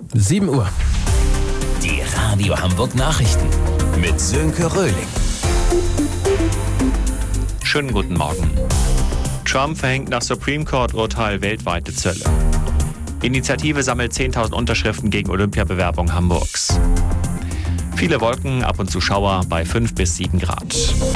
7 Uhr. Die Radio Hamburg Nachrichten mit Sönke Röhling. Schönen guten Morgen. Trump verhängt nach Supreme Court-Urteil weltweite Zölle. Initiative sammelt 10.000 Unterschriften gegen Olympiabewerbung Hamburgs. Viele Wolken, ab und zu Schauer bei 5 bis 7 Grad.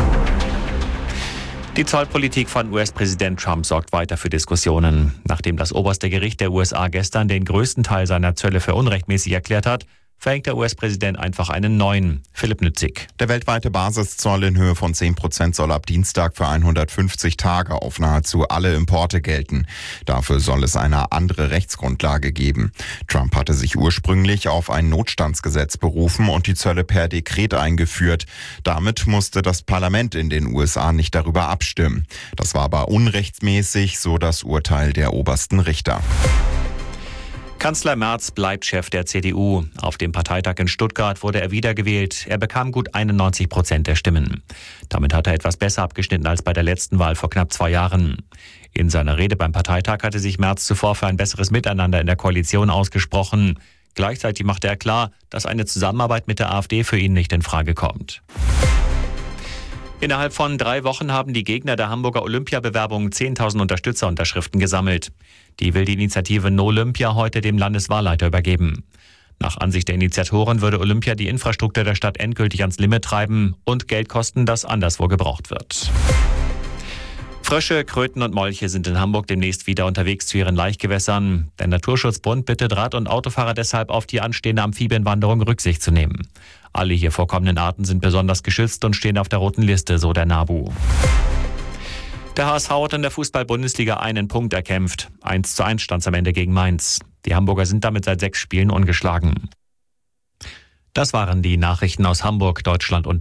Die Zollpolitik von US-Präsident Trump sorgt weiter für Diskussionen. Nachdem das oberste Gericht der USA gestern den größten Teil seiner Zölle für unrechtmäßig erklärt hat, verhängt der US-Präsident einfach einen neuen. Philipp Nützig. Der weltweite Basiszoll in Höhe von 10% soll ab Dienstag für 150 Tage auf nahezu alle Importe gelten. Dafür soll es eine andere Rechtsgrundlage geben. Trump hatte sich ursprünglich auf ein Notstandsgesetz berufen und die Zölle per Dekret eingeführt. Damit musste das Parlament in den USA nicht darüber abstimmen. Das war aber unrechtmäßig, so das Urteil der obersten Richter. Kanzler Merz bleibt Chef der CDU. Auf dem Parteitag in Stuttgart wurde er wiedergewählt. Er bekam gut 91% der Stimmen. Damit hat er etwas besser abgeschnitten als bei der letzten Wahl vor knapp 2 Jahren. In seiner Rede beim Parteitag hatte sich Merz zuvor für ein besseres Miteinander in der Koalition ausgesprochen. Gleichzeitig machte er klar, dass eine Zusammenarbeit mit der AfD für ihn nicht in Frage kommt. Innerhalb von 3 Wochen haben die Gegner der Hamburger Olympiabewerbung 10.000 Unterstützerunterschriften gesammelt. Die will die Initiative No Olympia heute dem Landeswahlleiter übergeben. Nach Ansicht der Initiatoren würde Olympia die Infrastruktur der Stadt endgültig ans Limit treiben und Geld kosten, das anderswo gebraucht wird. Frösche, Kröten und Molche sind in Hamburg demnächst wieder unterwegs zu ihren Laichgewässern. Der Naturschutzbund bittet Rad- und Autofahrer deshalb, auf die anstehende Amphibienwanderung Rücksicht zu nehmen. Alle hier vorkommenden Arten sind besonders geschützt und stehen auf der roten Liste, so der NABU. Der HSV hat in der Fußball-Bundesliga einen Punkt erkämpft. 1:1 stand es am Ende gegen Mainz. Die Hamburger sind damit seit 6 Spielen ungeschlagen. Das waren die Nachrichten aus Hamburg, Deutschland und